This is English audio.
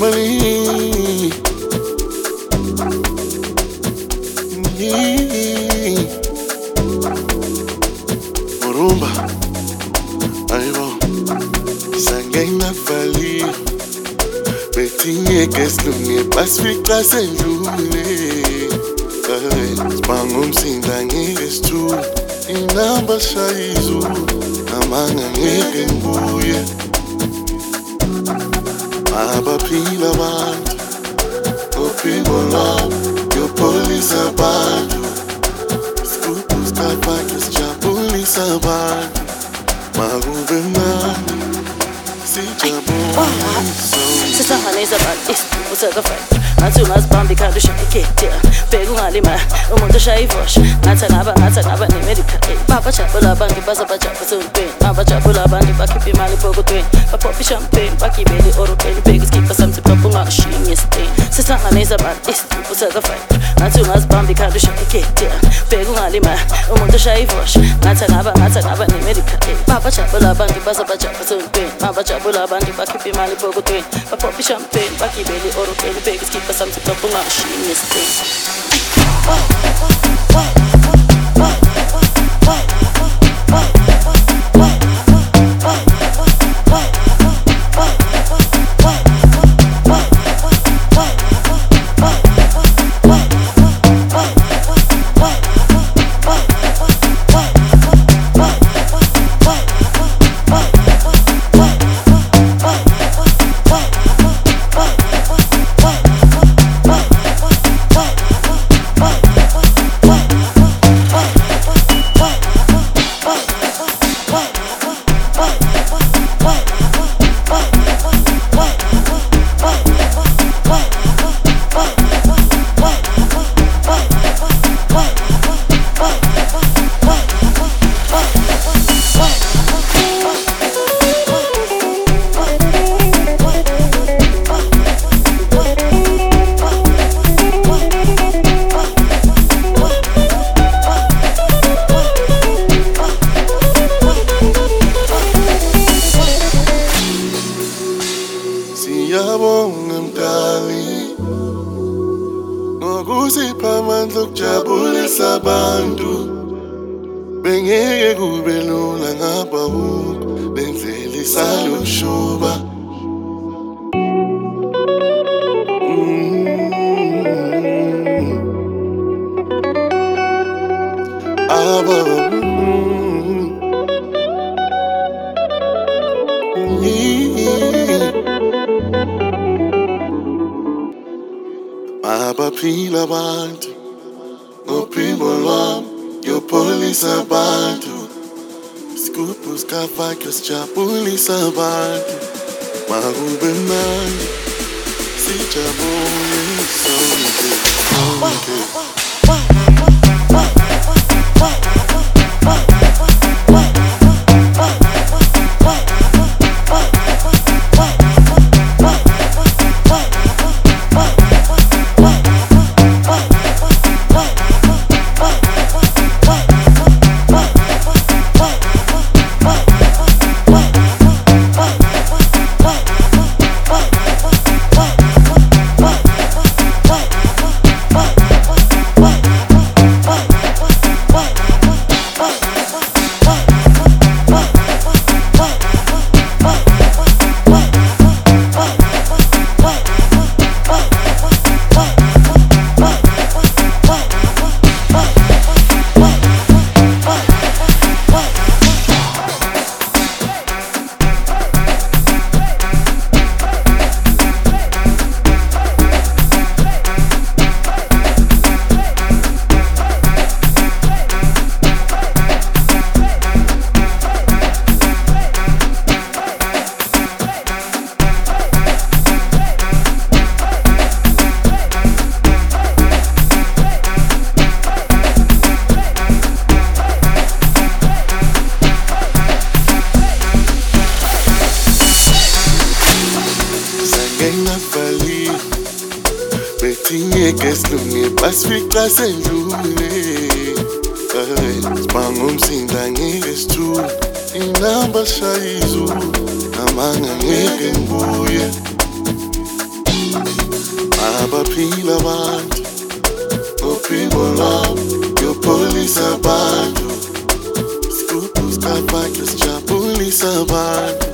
family. Murumba, ayibo, sangena valley. Betinye keslunge pasifika sendlule. Sibangum sindangi estu, inamba shayizu, amanga ngeke ngibuye. Abaphila abantu, uphiko lwabo, yopholisa abantu. Isigubhu sikafake sijabulisa abantu. Makube mnandi, sijabulisa. Sihlanganisa abantu usakafake ngathi ungazibambi ikhanda ushayeke yeah. Bheka ungalima umuntu oshaya ivosha ngathi angaba ne-medical babajabula abantu bazabajabula esontweni babajabula abantu bakhipha imali epokotweni baphopha ishampeni bagibele i-orobheni bheka isikipha samthipapha ungashiyi ngesiteni sihlanganisa abantu usakafake ngathi ungazibambi ikhanda ushayeke yeah. Bheka ungalima umuntu oshaya ivosha ngathi angaba ne-medical babajabula abantu bazabajabula esontweni babajabula abantu bakhipha imali epokotweni baphopha ishampeni bagibele i-orobheni bheka isikipha samthipapha ungashiyi ngesiteni. Siyabonga mdali ngokusipha amandla okujabulisa abantu. Bengeke kube lula ngapha ukho benzela isalushuba. Abaphila abantu, uphiko lwabo, yopholisa abantu. Isigubhu sikafake sijabulisa abantu. Makube mnandi, sijabulisa sonke. Betinye keslunge pasifika sendlule. Sibangum sindangi estu, inamba shayizu, amanga ngeke ngibuye. abaphila abantu uphimbo lwabo yopholisa abantu Scoop, stabak, sijabulisa abantu